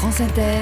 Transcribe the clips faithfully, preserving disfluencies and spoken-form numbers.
France Inter,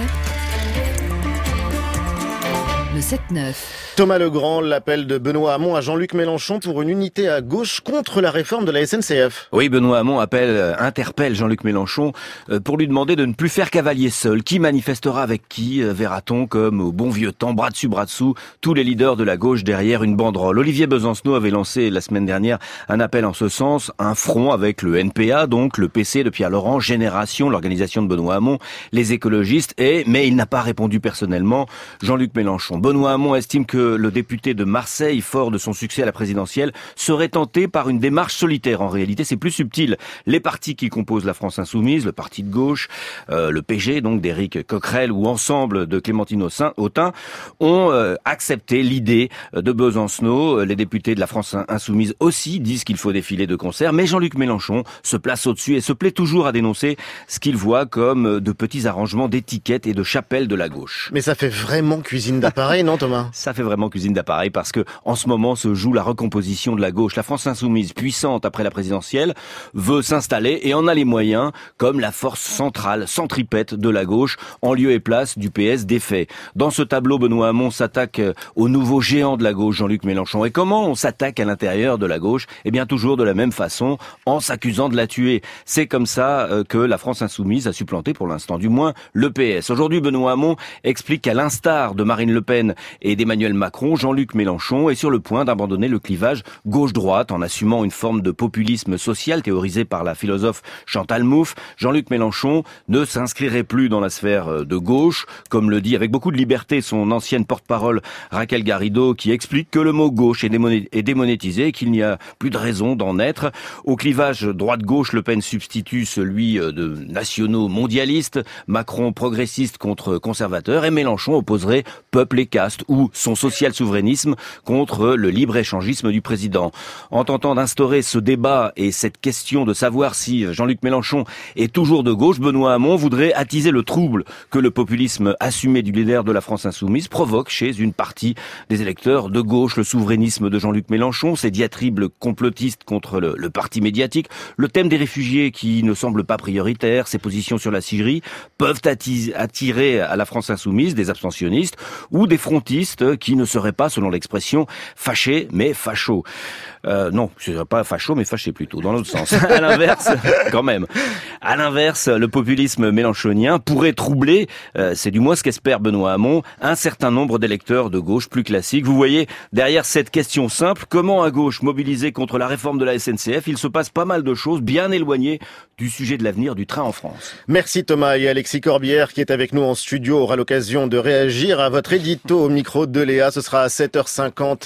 le sept neuf. Thomas Legrand, l'appel de Benoît Hamon à Jean-Luc Mélenchon pour une unité à gauche contre la réforme de la S N C F. Oui, Benoît Hamon appelle, interpelle Jean-Luc Mélenchon pour lui demander de ne plus faire cavalier seul. Qui manifestera avec qui, verra-t-on, comme au bon vieux temps, bras dessus, bras dessous, tous les leaders de la gauche derrière une banderole. Olivier Besancenot avait lancé la semaine dernière un appel en ce sens, un front avec le N P A, donc le P C de Pierre Laurent, Génération, l'organisation de Benoît Hamon, les écologistes, et mais il n'a pas répondu personnellement, Jean-Luc Mélenchon. Benoît Hamon estime que le député de Marseille, fort de son succès à la présidentielle, serait tenté par une démarche solitaire. En réalité, c'est plus subtil. Les partis qui composent la France Insoumise, le parti de gauche, euh, le P G, donc d'Éric Coquerel, ou Ensemble de Clémentine Autain, ont euh, accepté l'idée de Besancenot. Les députés de la France Insoumise aussi disent qu'il faut défiler de concert, mais Jean-Luc Mélenchon se place au-dessus et se plaît toujours à dénoncer ce qu'il voit comme de petits arrangements d'étiquettes et de chapelles de la gauche. Mais ça fait vraiment cuisine d'appareil, non Thomas ? Ça fait vraiment cuisine d'appareil parce que en ce moment se joue la recomposition de la gauche. La France Insoumise, puissante après la présidentielle, veut s'installer et en a les moyens comme la force centrale, centripète de la gauche, en lieu et place du P S défait. Dans ce tableau, Benoît Hamon s'attaque au nouveau géant de la gauche, Jean-Luc Mélenchon. Et comment on s'attaque à l'intérieur de la gauche ? Eh bien toujours de la même façon, en s'accusant de la tuer. C'est comme ça que la France Insoumise a supplanté pour l'instant, du moins, le P S. Aujourd'hui, Benoît Hamon explique qu'à l'instar de Marine Le Pen et d'Emmanuel Macron, Jean-Luc Mélenchon est sur le point d'abandonner le clivage gauche-droite en assumant une forme de populisme social théorisé par la philosophe Chantal Mouffe. Jean-Luc Mélenchon ne s'inscrirait plus dans la sphère de gauche, comme le dit avec beaucoup de liberté son ancienne porte-parole Raquel Garrido, qui explique que le mot gauche est démonétisé et qu'il n'y a plus de raison d'en être. Au clivage droite-gauche, Le Pen substitue celui de nationaux mondialistes, Macron progressiste contre conservateur, et Mélenchon opposerait peuple et caste ou son social-souverainisme contre le libre-échangisme du président. En tentant d'instaurer ce débat et cette question de savoir si Jean-Luc Mélenchon est toujours de gauche, Benoît Hamon voudrait attiser le trouble que le populisme assumé du leader de la France Insoumise provoque chez une partie des électeurs de gauche. Le souverainisme de Jean-Luc Mélenchon, ses diatribes complotistes contre le, le parti médiatique, le thème des réfugiés qui ne semble pas prioritaire, ses positions sur la Syrie peuvent attirer à la France Insoumise des abstentionnistes ou des frontistes qui ne seraient pas, selon l'expression, fâchés mais fachos. Euh, non, ce serait pas facho mais fâché plutôt, dans l'autre sens. À l'inverse, quand même. À l'inverse, le populisme mélenchonien pourrait troubler, euh, c'est du moins ce qu'espère Benoît Hamon, un certain nombre d'électeurs de gauche plus classiques. Vous voyez, derrière cette question simple, comment à gauche mobiliser contre la réforme de la S N C F, il se passe pas mal de choses bien éloignées du sujet de l'avenir du train en France. Merci Thomas, et Alexis Corbière qui est avec nous en studio aura l'occasion de réagir à votre édito au micro de Léa. Ce sera à sept heures cinquante.